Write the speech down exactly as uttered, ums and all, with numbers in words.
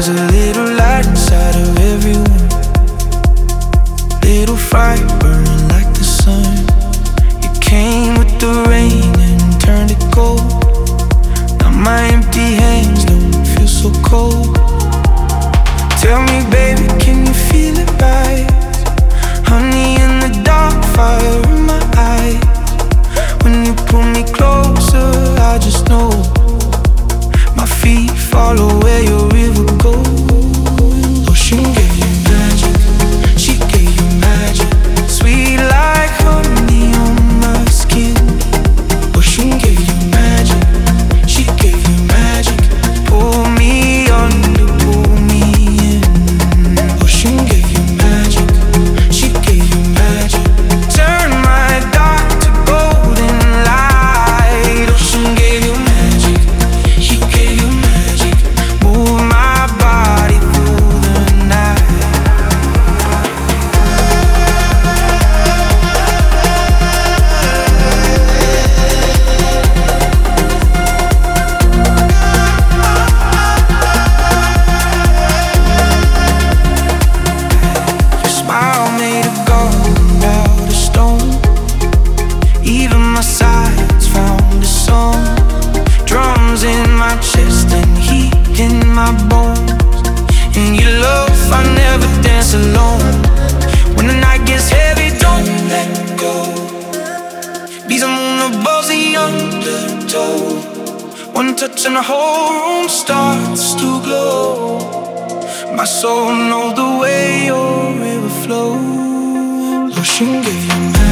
There's a little light inside of everyone, little fire burning like the sun. You came with the rain and turned it gold. Now my empty hands don't feel so cold. Tell me, baby, can you feel it rise? Honey in the dark, fire in my eyes. When you pull me closer, I just know my feet follow where your river goes. Ocean gave you magic, she gave you magic, sweet like honey on my skin. Ocean gave you magic, she gave you magic, pull me under, pull me in. Ocean gave you magic, she gave you magic, turn my dark to golden light. Ocean gave you magic, she gave you magic, move my body through the night. Your smile made of gold out of stone. Even my sides found a song. Drums in my chest and heat in my bones. In your love I never dance alone. When the night gets heavy, don't let go. Be the moon above the undertow. One touch and the whole room starts to glow. My soul knows the way your river flows. Ocean gave you magic.